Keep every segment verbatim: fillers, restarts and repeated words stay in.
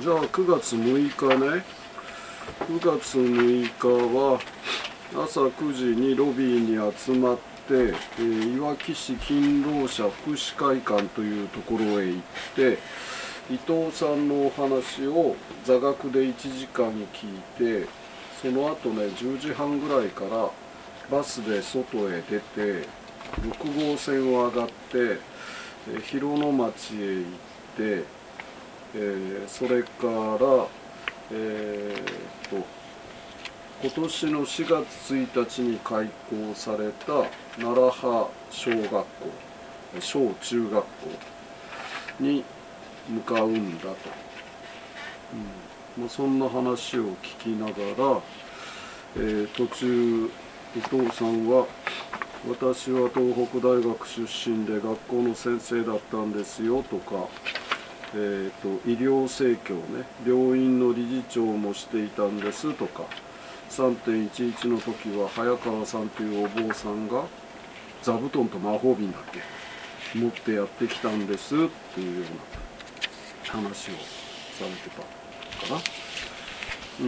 じゃあくがつむいかね。くがつむいかは朝くじにロビーに集まって、えー、いわき市勤労者福祉会館というところへ行って、伊藤さんのお話を座学でいちじかん聞いて、その後ねじゅうじはんぐらいからバスで外へ出てろくごうせんを上がって、えー、広野町へ行って、えー、それからえー、と今年のしがつついたちに開校された奈良派小学校、小中学校に向かうんだと、うんまあ、そんな話を聞きながら、えー、途中伊藤さんは「私は東北大学出身で学校の先生だったんですよ」とか、えー、と医療生協ね、病院の理事長もしていたんですとか、さんてんいちいちの時は早川さんというお坊さんが座布団と魔法瓶だっけ持ってやってきたんですっていうような話をされてたかな。うん、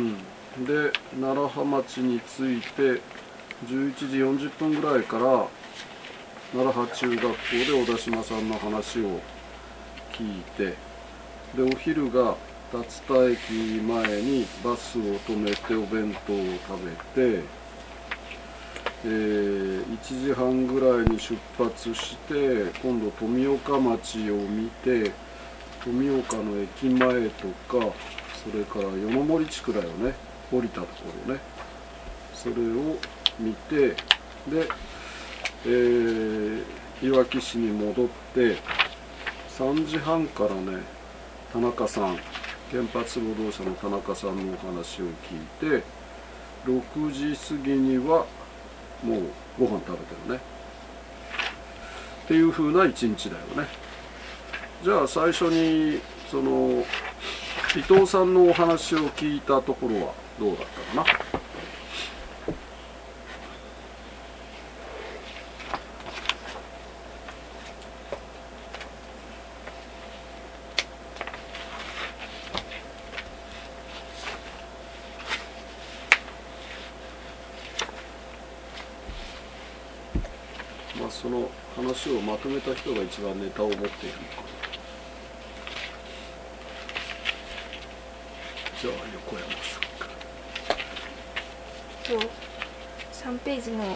で奈良浜町に着いてじゅういちじよんじゅっぷんぐらいから奈良派中学校で小田島さんの話を聞いて、でお昼が竜田駅前にバスを止めてお弁当を食べて、えー、いちじはんぐらいに出発して今度富岡町を見て、富岡の駅前とかそれから夜の森地区だよね、降りたところね、それを見て、で、えー、いわき市に戻ってさんじはんからね田中さん、原発労働者の田中さんのお話を聞いて、ろくじ過ぎにはもうご飯食べてるねっていう風な一日だよね。じゃあ最初にその伊藤さんのお話を聞いたところはどうだったかな。まあその話をまとめた人が一番ネタを持っているのかな。じゃあ横山さんから。 とさんページの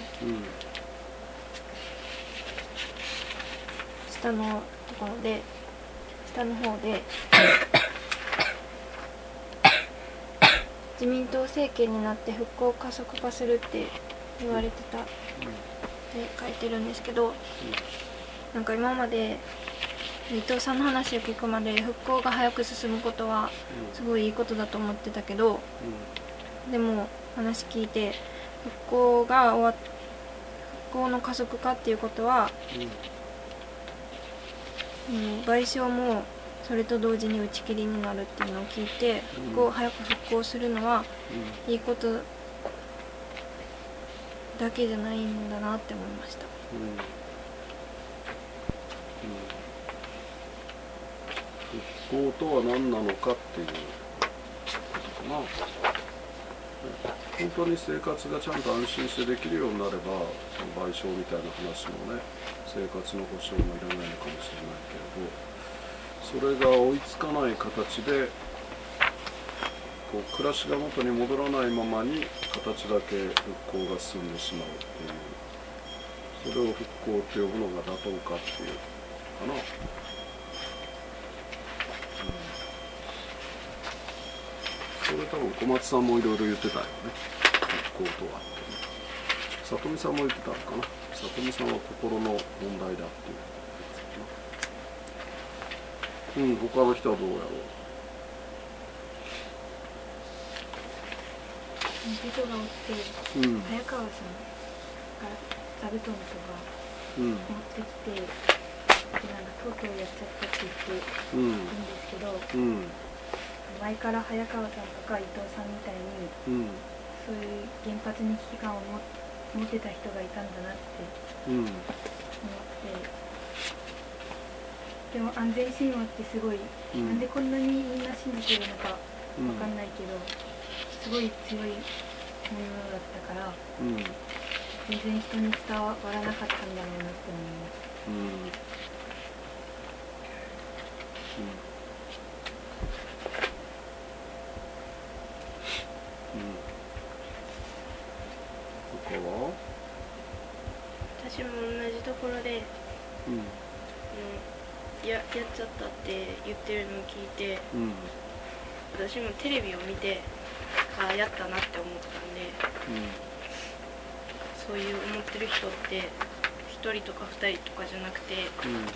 下のところで、下の方で自民党政権になって復興を加速化するって言われてたって書いてるんですけど、なんか今まで伊藤さんの話を聞くまで復興が早く進むことはすごいいいことだと思ってたけど、でも話聞いて復興が終わっ復興の加速化っていうことは、うん、賠償もそれと同時に打ち切りになるっていうのを聞いて、復興早く復興するのはいいことだけじゃないんだなって思いました。うんうん、復興とは何なのかっていうことかな。本当に生活がちゃんと安心してできるようになれば、その賠償みたいな話もね、生活の保障もいらないのかもしれないけれど、それが追いつかない形でこう暮らしが元に戻らないままに形だけ復興が進んでしまうっていう、それを復興って呼ぶのが妥当かっていうかな。それ多分小松さんもいろいろ言ってたよね、復興とはってね。里見さんも言ってたのかな。里見さんは心の問題だっていう。うん、他の人はどうやろう。 事故が起きて、うん、早川さんが座布団とか持ってきて、うん、でなんかとうとうやっちゃったって言ってるんですけど、うん、前から早川さんとか伊藤さんみたいに、うん、そういう原発に危機感を持ってた人がいたんだなって思って、うでも安全神話ってすごい、 うん、 なんでこんなにみんな信じてるのかわかんないけど、すごい強いものだったから、うん、全然人に伝わらなかったんだろうなって思います。 うんうん他は？ 私も同じところで、うん、や, やっちゃったって言ってるのを聞いて、うん、私もテレビを見て、ああやったなって思ったんで、うん、そういう思ってる人ってひとりとかふたりとかじゃなくて、うん、なんか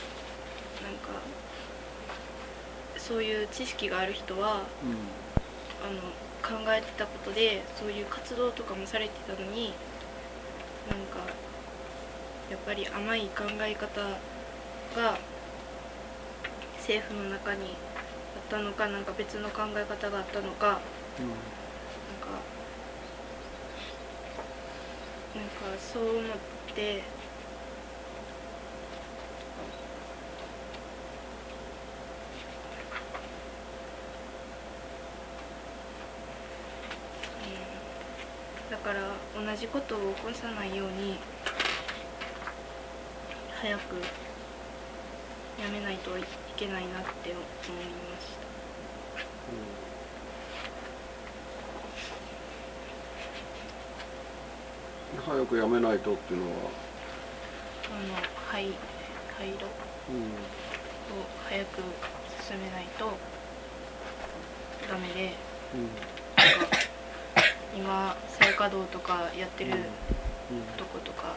そういう知識がある人は、うん、あの考えてたことでそういう活動とかもされてたのに、なんかやっぱり甘い考え方が政府の中にあったのか、なんか別の考え方があったのか、うん、なんかなんかそう思って、だから同じことを起こさないように早くやめないといけないなって思いました。 うん、早くやめないとっていうのはあの廃廃炉を早く進めないとダメで、うん、なんか今再稼働とかやってるとことか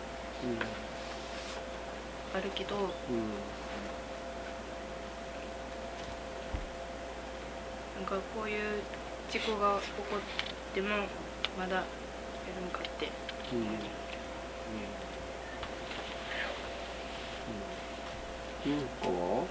あるけど、うん、なんかこういう事故が起こってもまだやるんかって、うんうんうん、なんかは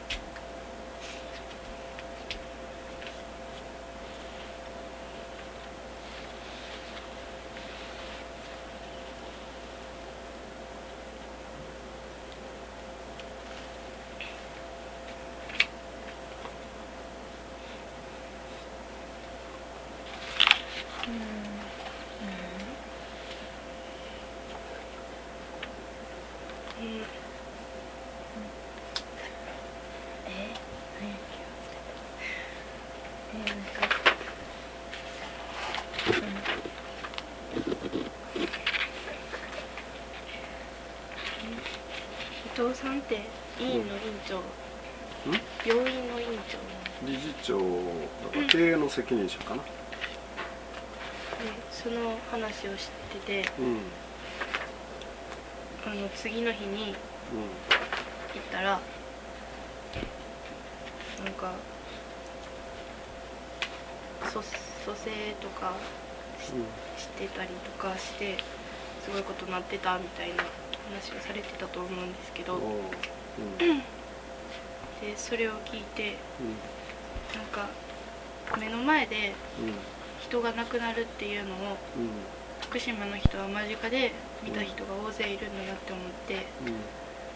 伊藤さんって委員の委員長、うん、病院の委員長、 理事長だから経営の責任者かな、うん、でその話を知ってて、うん、あの次の日に行ったら、うん、なんか蘇生とか し,、うん、してたりとかしてすごいことになってたみたいな話をされてたと思うんですけど、うん、でそれを聞いて、うん、なんか目の前で人が亡くなるっていうのを、うん、福島の人は間近で見た人が大勢いるんだなって思って、うん、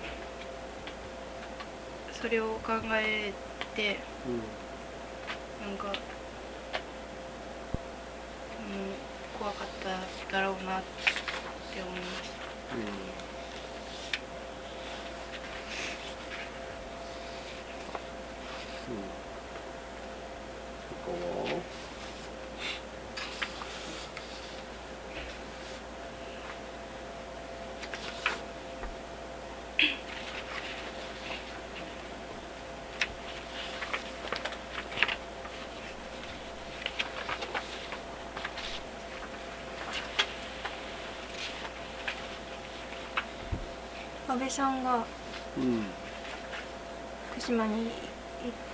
それを考えて、うん、なんか、うん、怖かっただろうなって思いました。うんうん、 安倍さんが福島に行って、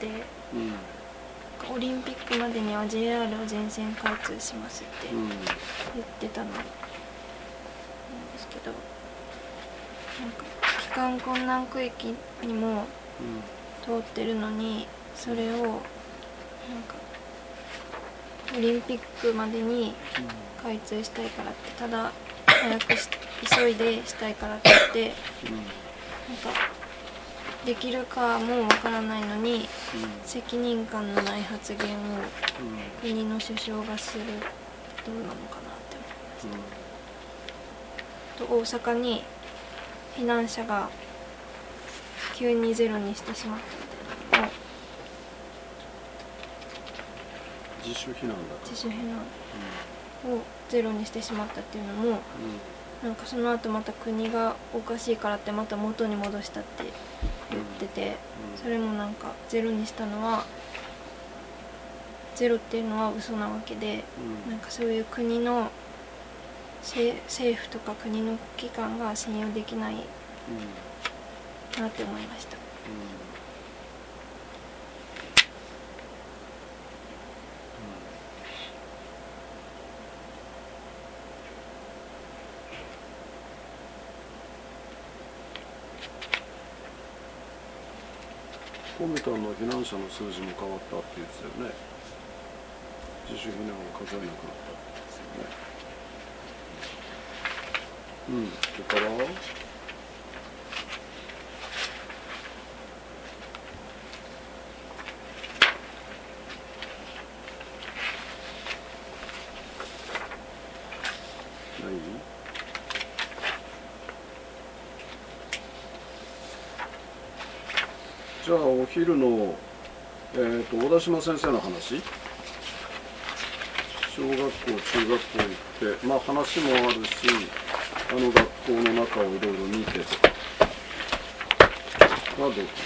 うん、オリンピックまでには ジェイアール を全線開通しますって言ってたのなんですけど、なんか帰還困難区域にも通ってるのに、それをなんかオリンピックまでに開通したいからって、ただ早くし急いでしたいからって言って、うん、なんかできるかもわからないのに、うん、責任感のない発言を国の首相がする、どうなのかなって思いました、うん、と大阪に避難者が急にゼロにしてしまったみたいなのを自主避難だから自主避難をゼロにしてしまったっていうのも、うん、なんかその後また国がおかしいからってまた元に戻したって言ってて、うんうん、それもなんかゼロにしたのはゼロっていうのは嘘なわけで、うん、なんかそういう国の政府とか国の機関が信用できないなって思いました、うんコミタンの避難者の数字も変わったって言ってたよね。自主避難を数えなくなったって言ってたよね。うん、それから何？じゃあお昼の、えー、と小田島先生の話、小学校中学校行って、まあ話もあるし、あの学校の中をいろいろ見てとかはどうかな。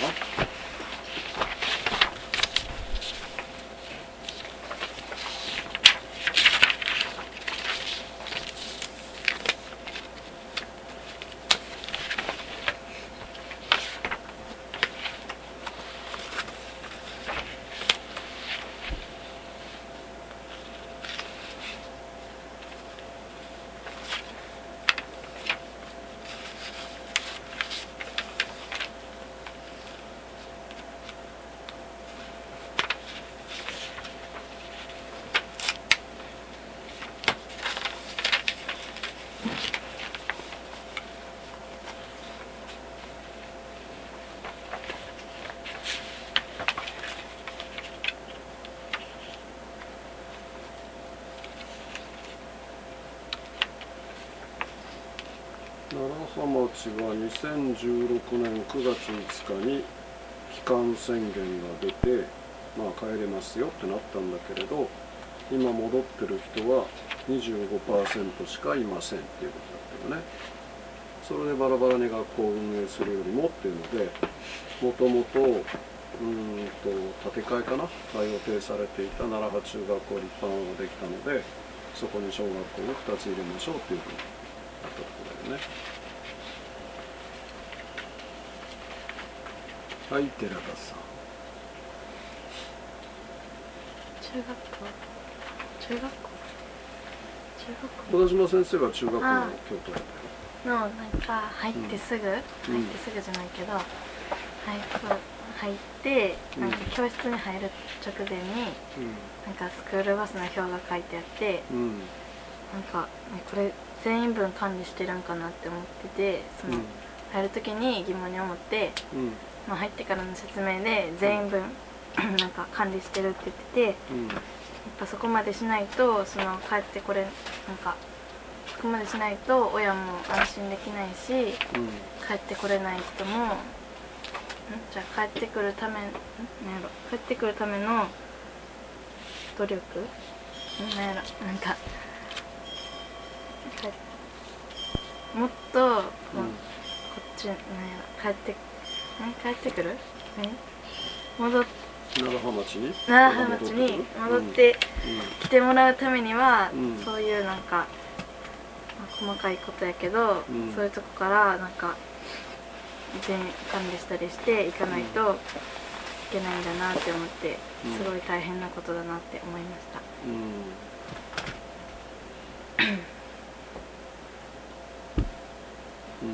楢葉町はにせんじゅうろくねんくがついつかに帰還宣言が出て、まあ帰れますよってなったんだけれど、今戻ってる人は にじゅうごパーセント しかいませんっていうことだったよね。それでバラバラに学校を運営するよりもっていうので、もともとうんと建て替えかなが予定されていた楢葉中学校立派なのができたので、そこに小学校をふたつ入れましょうっていうふうになったところだよね。はい、寺田さん。 中学校中学校中学校小田島先生は中学校の教頭だったよ。のなんか入ってすぐ、うん、入ってすぐじゃないけど、入入ってなんか教室に入る直前に、うん、なんかスクールバスの表が書いてあって、うん、なんかこれ全員分管理してるんかなって思ってて、その、うん、入る時に疑問に思って、うん、まあ、入ってからの説明で全員分、うん、なんか管理してるって言ってて、うん、やっぱそこまでしないとその帰ってこれなんかそこまでしないと親も安心できないし、うん、帰ってこれない人もんじゃあ帰ってくるためんなんやろ帰ってくるための努力なんやろなんかもっと、うん、こっちなんやろ帰って帰ってくる戻っ楢葉町に楢葉町に戻ってきてもらうためには、うん、そういうなんか、まあ、細かいことやけど、うん、そういうとこからなんか全管理したりしていかないといけないんだなって思って、うん、すごい大変なことだなって思いました。 うんうん、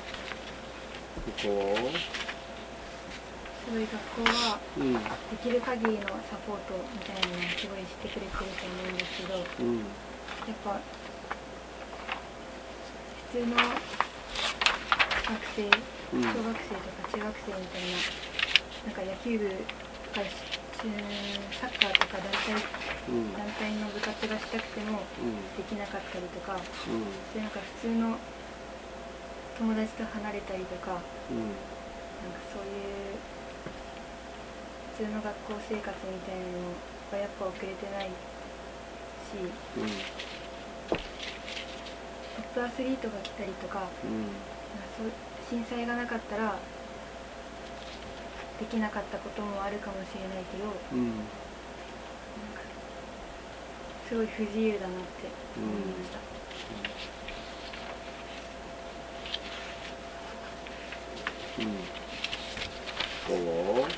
ここすごい学校は、うん、できる限りのサポートみたいなのをすごいしてくれてると思うんですけど、うん、やっぱ普通の学生小学生とか中学生みたいな、なんか野球部とかサッカーとか団体、うん、団体の部活がしたくてもできなかったりとか、うん、そういうなんか普通の友達と離れたりとか、うん、なんかそういう普通の学校生活みたいなのがやっぱ遅れてないし、うん、トップアスリートが来たりとか、うん、なんかそう震災がなかったらできなかったこともあるかもしれないけど、うん、なんかすごい不自由だなって思いました。 うんうん、どう？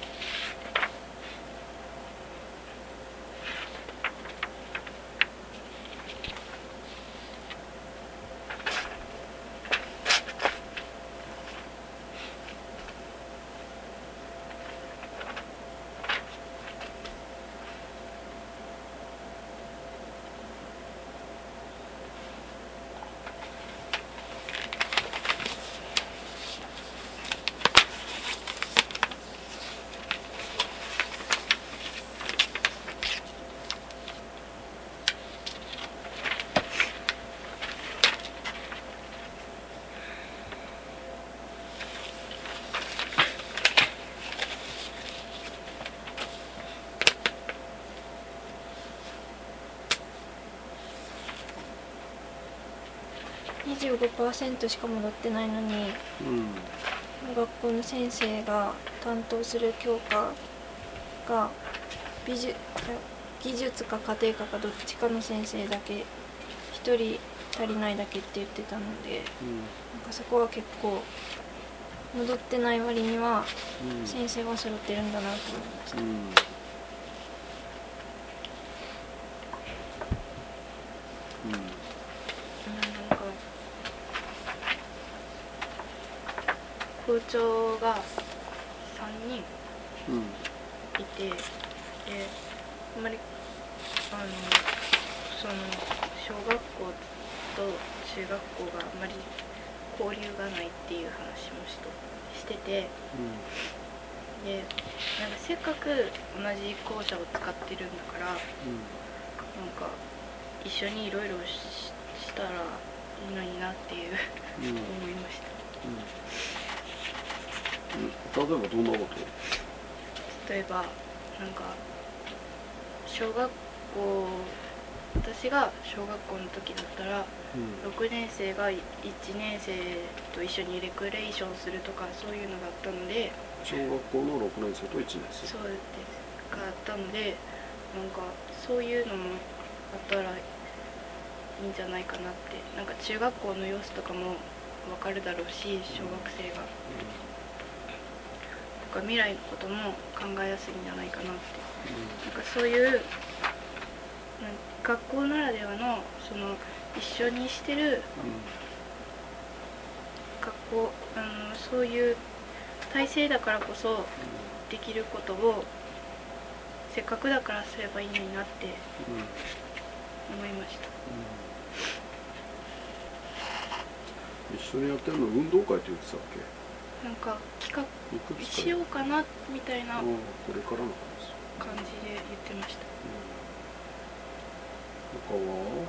にじゅうごパーセント しか戻ってないのに、うん、学校の先生が担当する教科が美術、技術か家庭科かどっちかの先生だけひとり足りないだけって言ってたので、うん、なんかそこは結構戻ってない割には先生は揃ってるんだなと思いました。うんうん校長がさんにんいて、うん、であんまりあのその小学校と中学校があんまり交流がないっていう話もしとしてて、うん、でなんかせっかく同じ校舎を使ってるんだから、うん、なんか一緒にいろいろしたらいいのになっていう、うん、思いました。うん例えばどんなこと？ 例えばなんか小学校私が小学校の時だったら、うん、ろくねん生がいちねん生と一緒にレクレーションするとかそういうのがあったので、 小学校のろくねん生といちねん生そうですがあったので、なんかそういうのもあったらいいんじゃないかなって、なんか中学校の様子とかも分かるだろうし、小学生が、うん、とか未来のことも考えやすいんじゃないかなって、うん、なんかそういう学校ならではのその一緒にしてる、うん、学校あのそういう体制だからこそできることをせっかくだからすればいいのになって思いました。 うん、一緒にやってるの運動会って言ってたっけ？ なんか企画しようかなみたいな感じで言ってました。 他は？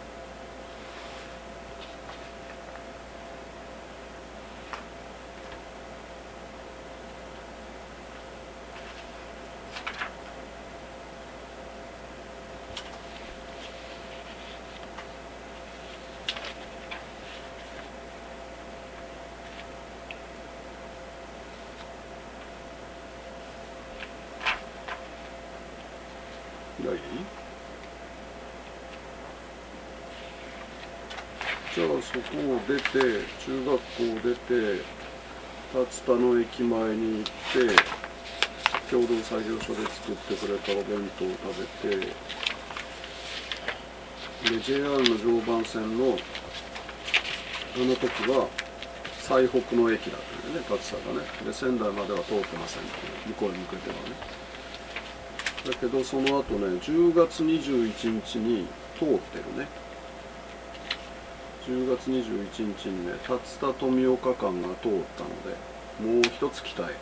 ない？じゃあそこを出て中学校を出て竜田の駅前に行って共同作業所で作ってくれたお弁当を食べて、で ジェイアール の常磐線のあの時は最北の駅だったんだよね、竜田がね。で仙台までは通ってませんって向こうに向けてはね。だけどその後ねじゅうがつにじゅういちにちに通ってるね。 じゅうがつにじゅういちにちにね竜田富岡間が通ったのでもう一つ北へみたいな。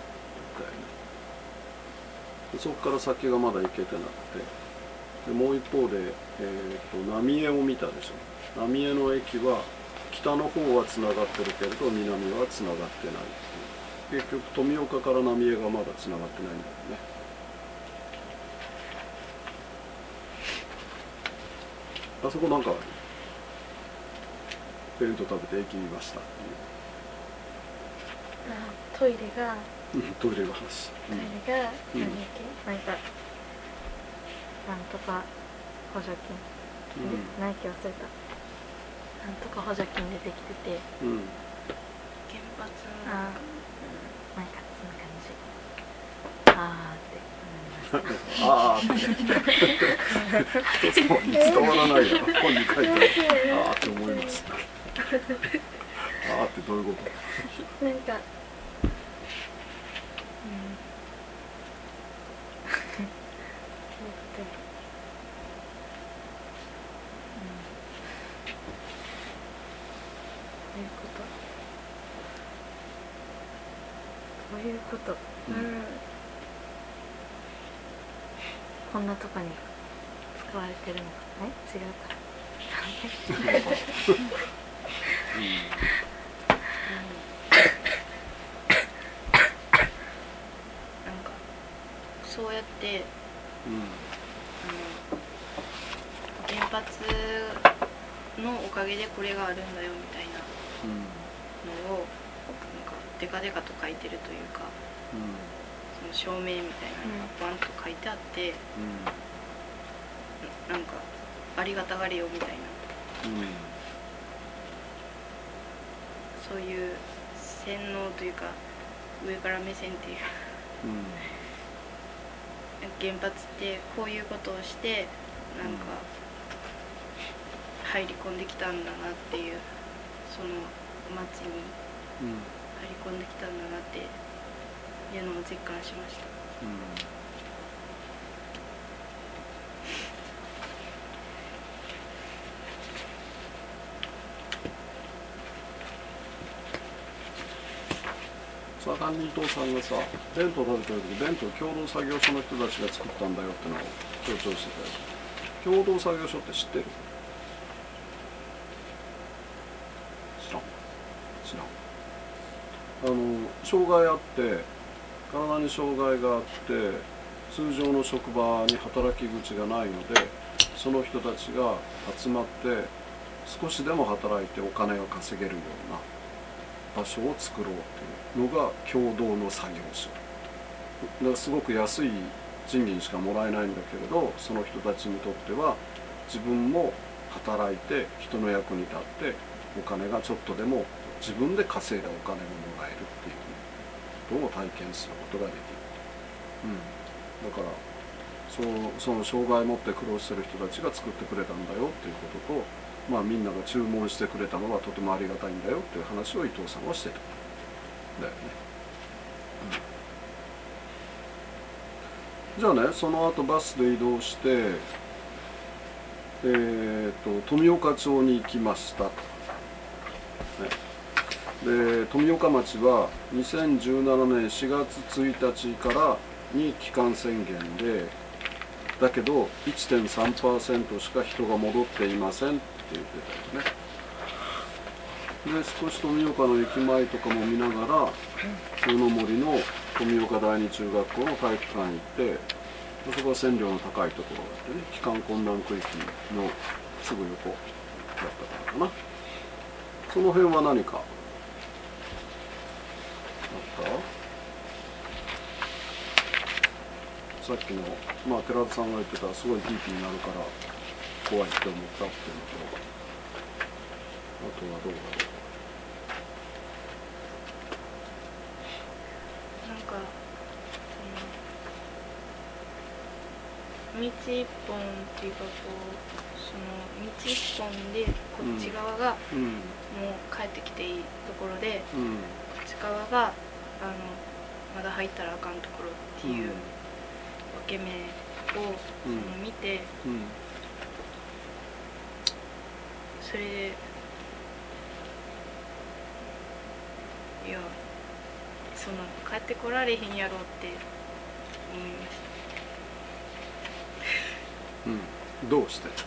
そこから先がまだ行けてなくて、でもう一方で、えー、と浪江を見たでしょ。浪江の駅は北の方はつながってるけれど南はつながってないっていう、結局富岡から浪江がまだつながってないんだよね。あそこなんか弁当食べて駅見ましたっていう。 あ、トイレがトイレの話。 トイレが何だっけ、なんかなんとか補助金、うん、何やっけ忘れた。なんとか補助金でできてて、うん、原発のあ、なんかそんな感じ。あーってあーって一つも伝わらないやろ。本に書いてあるあーって思いました。あーってどういうこと？なんかどういうこと？うん、こんなとこに使われてるのかね？違うか。なんかそうやって、うん、あの原発のおかげでこれがあるんだよみたいなのを、うん、なんかデカデカと書いてるというか、うん、その証明みたいなのがバンと書いてあって、うん、なんかありがたがれよみたいな、うん、そういう洗脳というか上から目線っていう、うん、原発ってこういうことをしてなんか入り込んできたんだなっていう、その街に、うん入り込んできたんだなっていうのを実感しました。 さあ担任父さんがさ弁当食べてる時弁当共同作業所の人たちが作ったんだよってのを強調してたよ。共同作業所って知ってる？知らん知らん。あの障害あって体に障害があって通常の職場に働き口がないのでその人たちが集まって少しでも働いてお金が稼げるような場所を作ろうっていうのが共同の作業所だからすごく安い賃金しかもらえないんだけれどその人たちにとっては自分も働いて人の役に立ってお金がちょっとでも自分で稼いだお金ももらえるっていうことを体験することができる、うん、だからその、その障害を持って苦労してる人たちが作ってくれたんだよっていうことと、まあ、みんなが注文してくれたのはとてもありがたいんだよっていう話を伊藤さんはしてたんだよね、うん、じゃあねその後バスで移動してえーと富岡町に行きました、ねで富岡町はにせんじゅうななねんしがつついたちからに帰還宣言でだけど いってんさんパーセント しか人が戻っていませんって言ってたよね。で少し富岡の駅前とかも見ながら通の森の富岡第二中学校の体育館に行ってそこは線量の高いところがあってね帰還困難区域のすぐ横だったからかな。その辺は何かさっきの、まあ、寺田さんが言ってたすごいピーピーになるから怖いって思ったっていうのとあとはどうだろうなんか、うん、道一本っていうかこうその道一本でこっち側が、うん、もう帰ってきていいところで、うん、こっち側があのまだ入ったらあかんところっていう、うん分け目をその見て、うん、それでいやその帰ってこられへんやろって思いました。 うん、どうして？だって、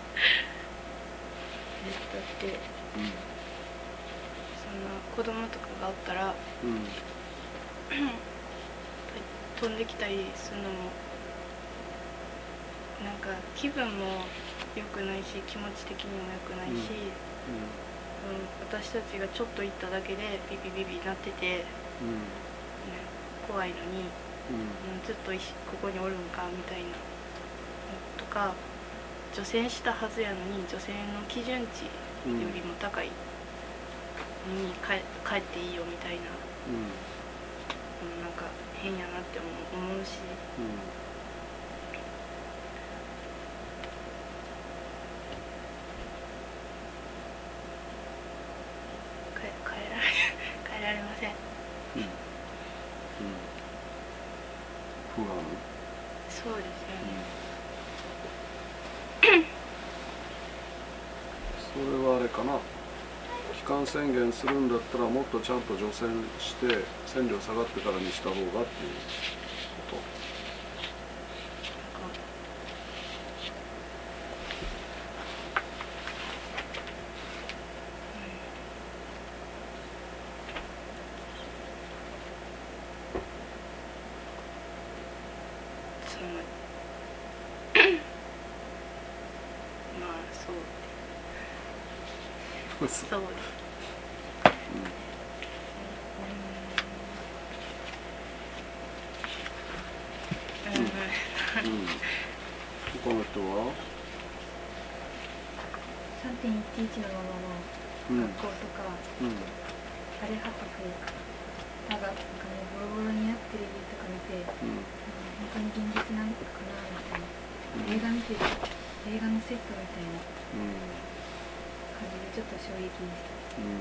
うん、そんな子供とかがおったら、うん、飛んできたりするのもなんか気分も良くないし気持ち的にも良くないし、うんうんうん、私たちがちょっと行っただけでビビビビなってて、うんね、怖いのに、うん、ずっとここにおるんかみたいなとか、除染したはずやのに除染の基準値よりも高いのに帰っていいよみたいな、うんうん、なんか変やなって思うし、うん不安。 そうですよね、 うん、それはあれかな、帰還宣言するんだったらもっとちゃんと除染して線量下がってからにした方がっていうこと。 そうです。うん。うん。 他の人は？ さんてんいちいちのままの学校とか、うん、あれはとくただなんかねボロボロになってる家とか見て、うん、本当に現実なのかなみたいな、うん、映画見てる映画のセットみたいな。うん、ちょっと衝撃でした。うん、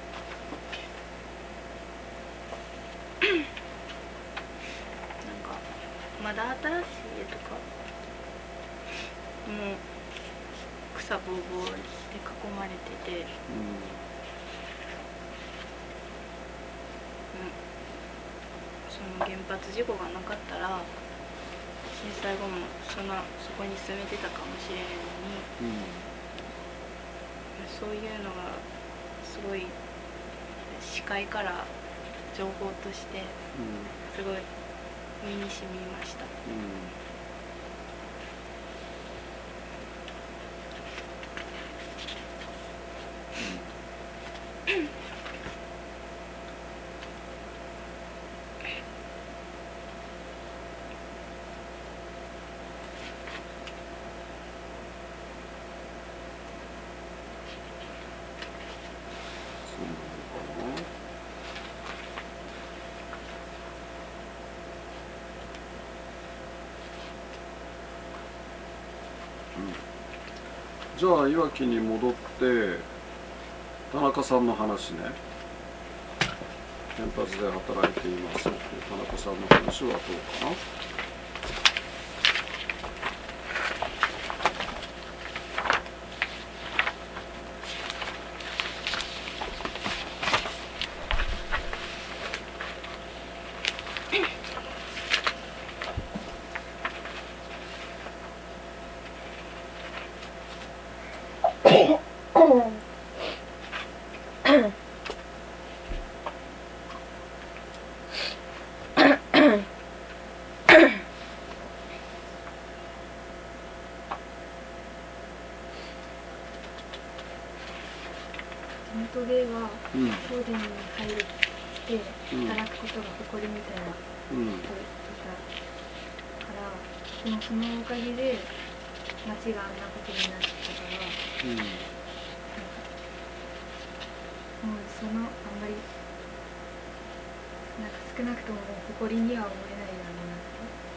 なんかまだ新しい家とかもう草ぼうぼうで囲まれてて、うんうん、その原発事故がなかったら震災後もそんなそこに住めてたかもしれないのに、うん、そういうのがすごい視界から情報としてすごい身に染みました。うんうんじゃあいわきに戻って田中さんの話ね、原発で働いていますっていう田中さんの話はどうかな。 地元では東電に入って働くことが誇りみたいなことを言ってたから、でもそのおかげで町があんなことになってたから、うん、なんかもうそのあんまりなんか少なくとも誇りには思えないだろうなって、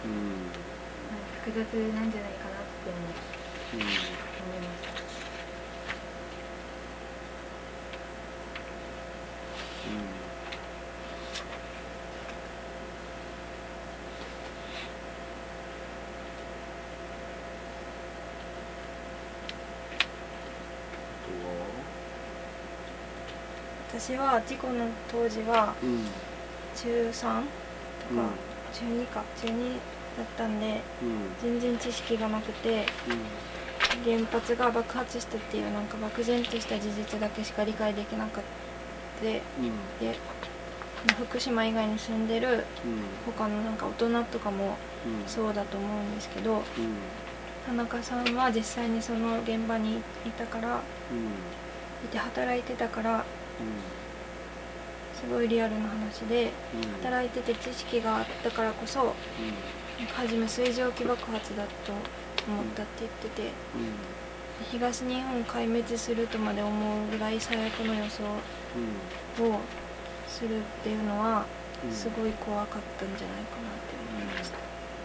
うん、なんか複雑なんじゃないかなって思う、うん、思いました。 私は事故の当時はうん中さんとか、 うん中にか中にだったんでうん全然知識がなくて、原発が爆発したっていうなんか漠然とした事実だけしか理解できなくて、 うんで福島以外に住んでるうん他のなんか大人とかもうんそうだと思うんですけど、 うん田中さんは実際にその現場にいたからうんいて働いてたからうんすごいリアルな話で、 うん働いてて知識があったからこそ初め水蒸気爆発だと思ったって言ってて、東日本壊滅するとまで思うぐらい最悪の予想をするっていうのはうんすごい怖かったんじゃないかなって思いました。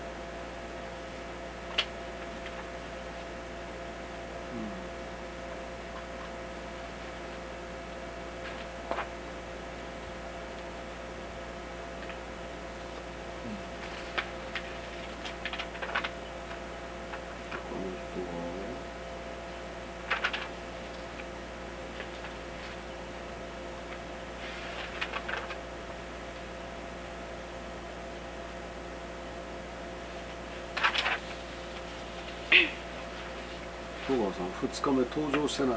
戸川さんふつかめ登場してない。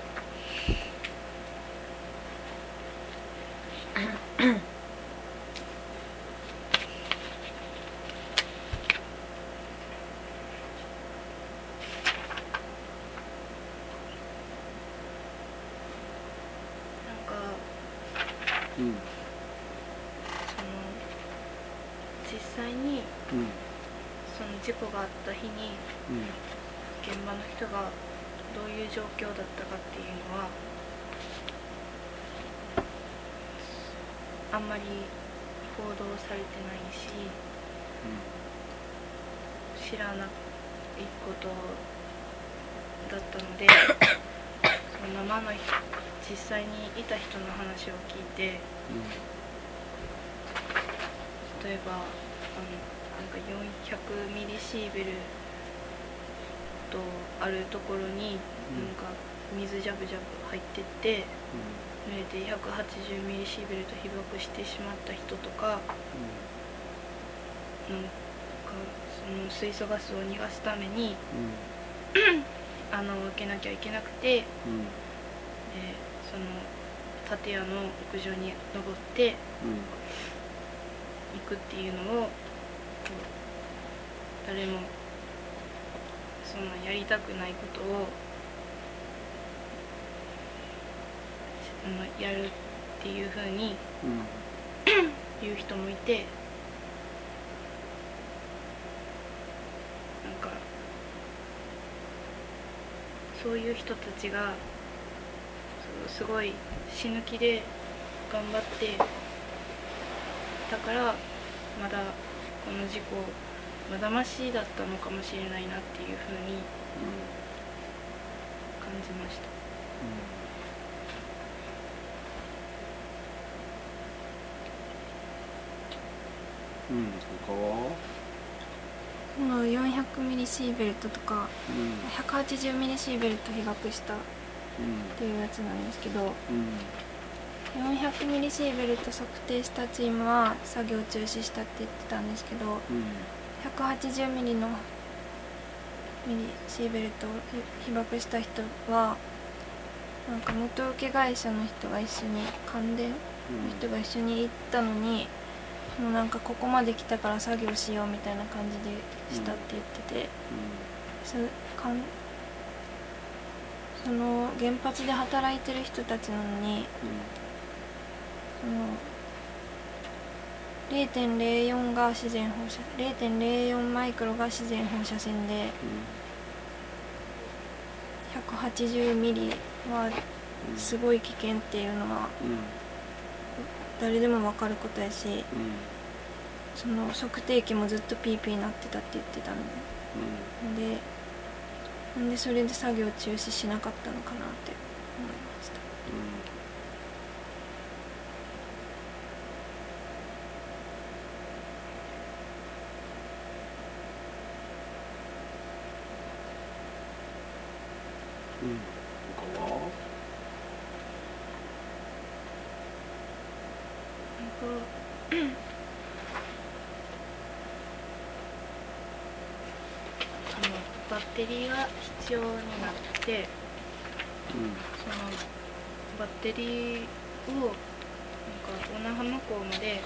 なんかうんその実際にうんその事故があった日にうん現場の人がどういう状況だったかっていうのはあんまり報道されてないし知らないことだったのでその生の人実際にいた人の話を聞いて、例えばあのなんかよんひゃくミリシーベルとあるところになんか水ジャブジャブ入ってって濡れてひゃくはちじゅうミリシーベルと被爆してしまった人とか、なんかその水素ガスを逃がすために穴を開けなきゃいけなくて、でその建屋の屋上に登って行くっていうのをこう誰もそんなやりたくないことをあのやるっていうふうに言う人もいて、なんかそういう人たちがそうすごい死ぬ気で頑張ってだからまだこの事故まだましだったのかもしれないなっていうふうに感じました。 うん、他はこのよんひゃくミリシーベルトとかうんひゃくはちじゅうミリシーベルト被爆したっうんていうやつなんですけど、 うんよんひゃくミリシーベルト測定したチームは作業中止したって言ってたんですけど、 うんひゃくはちじゅうミリのミリシーベルトを被爆した人はなんか元請け会社の人が一緒に関電の人が一緒に行ったのに、もうなんかここまで来たから作業しようみたいな感じでしたって言ってて、そかんその原発で働いてる人たちなのにその れいてんれいよん が自然放射 れいてんれいよん マイクロが自然放射線でひゃくはちじゅうミリはすごい危険っていうのは誰でも分かることやし、その測定器もずっとピーピー鳴ってたって言ってたんで、でなんでそれで作業中止しなかったのかなって思いました。 うん、他はあのバッテリーが必要になって、そのバッテリーをなんか小名浜港まで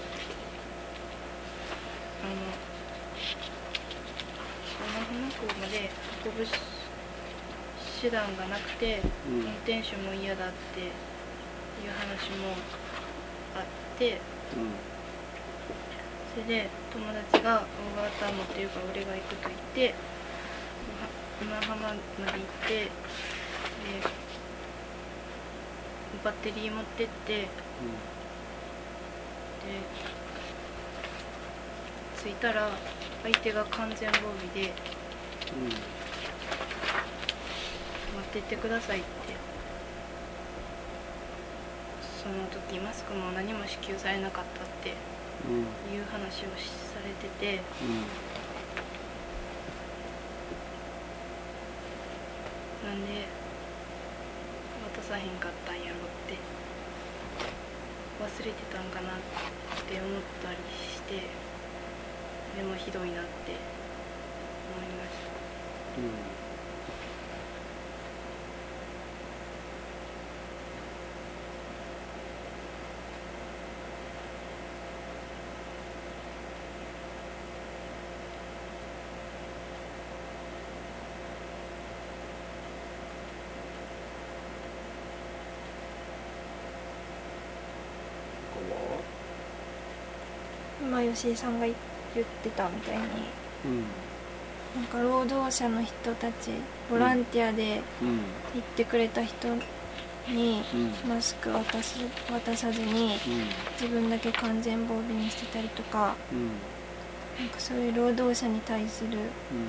あの小名浜港まで運ぶ手段がなくて、うん、運転手も嫌だっていう話もあって、うん、それで友達が大型持ってるから俺が行くと言って小名浜まで行って、でバッテリー持ってって、うん、で着いたら相手が完全防備で、うん、待ってってくださいって、その時マスクも何も支給されなかったっていう話をされてて、うん、なんで渡さへんかったんやろって忘れてたんかなって思ったりして、でもひどいなって思いました。うん、 今吉井さんが言ってたみたいに、うん、なんか労働者の人たちボランティアで行ってくれた人にマスク渡す渡さずに自分だけ完全防備にしてたりとか、うん、なんかそういう労働者に対するなんか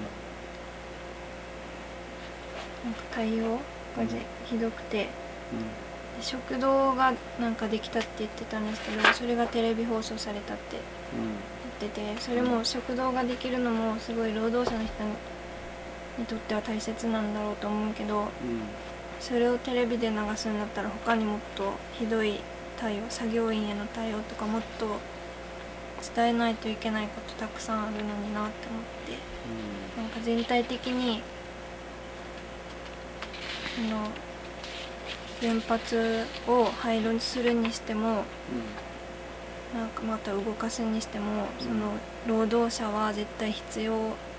対応がひどくて、うん、食堂がなんかできたって言ってたんですけど、それがテレビ放送されたって言ってて、それも食堂ができるのもすごい労働者の人にとっては大切なんだろうと思うけど、うん、それをテレビで流すんだったら他にもっとひどい対応、作業員への対応とかもっと伝えないといけないことたくさんあるのになって思って、うん、なんか全体的にあの原発を廃炉にするにしても、うん、なんかまた動かすにしても、うん、その労働者は絶対必要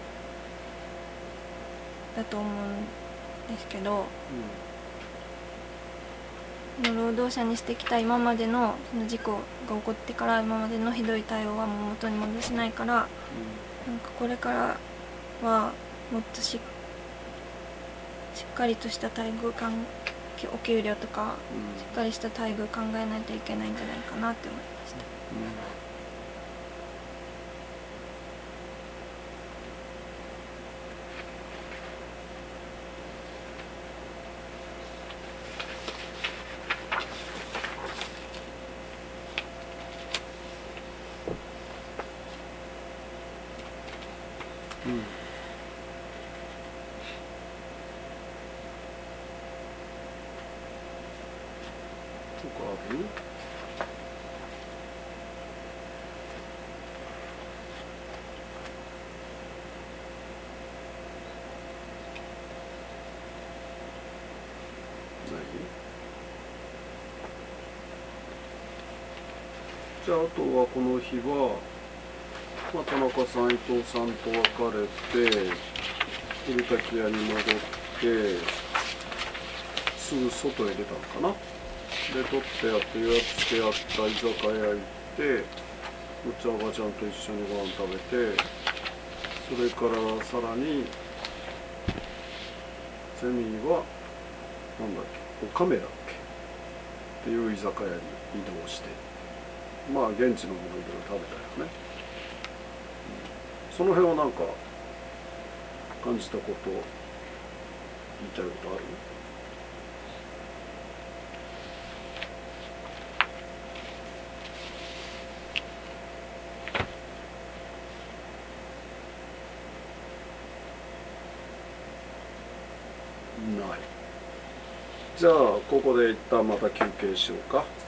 だと思うんですけど、うん、労働者にしてきた今までのその事故が起こってから今までのひどい対応はもう元に戻せないから、うん、なんかこれからはもっとし、しっかりとした待遇感お給料とか、うん、しっかりした待遇考えないといけないんじゃないかなって思いました。うん、うんとかある？ない？じゃああとはこの日は、まあ、田中さん伊藤さんと別れて古滝屋に戻ってすぐ外へ出たのかな。で取ってやって予約してやった居酒屋行ってお茶おばちゃんと一緒にご飯食べて、それからさらにゼミはなんだっけ、おかめだっけっていう居酒屋に移動して、まあ現地のものいろいろ食べたよね、うん、その辺はなんか感じたこと、言いたいことある？ない。じゃあここで一旦また休憩しようか。